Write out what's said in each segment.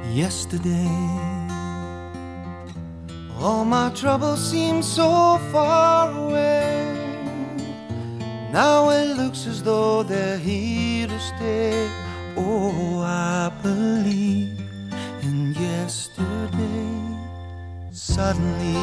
Yesterday, all my troubles seem so far away. Now it looks as though they're here to stay. Oh, I believe in yesterday. Suddenly,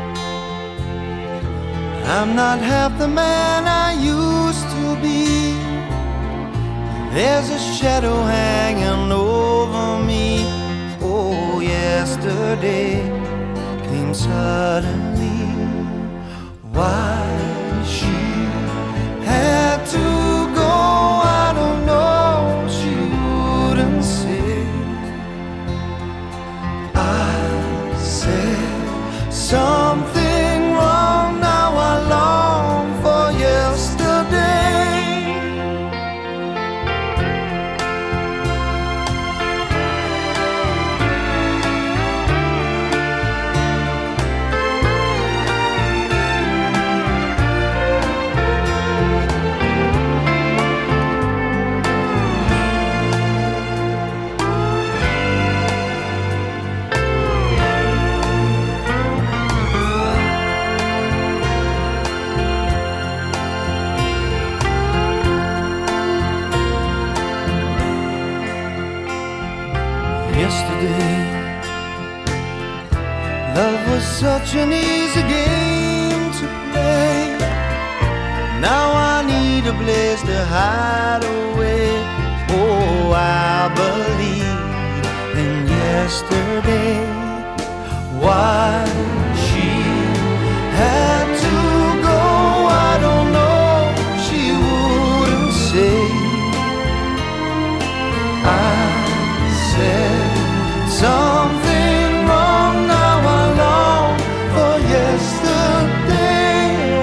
I'm not half the man I used to be. There's a shadow hanging over me. Oh, yesterday came suddenly. Why she had to go, I don't know, she wouldn't say. I said something wrong, now I long for yesterday. Yesterday, love was such an easy game to play. Now I need a place to hide away. Oh, I believe in yesterday. Why she had to go, I don't know, she wouldn't say. I said something wrong, now I long for yesterday.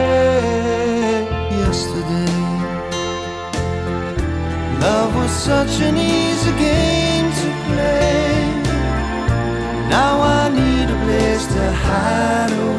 Yesterday, love was such an easy game to play. Now I need a place to hide away.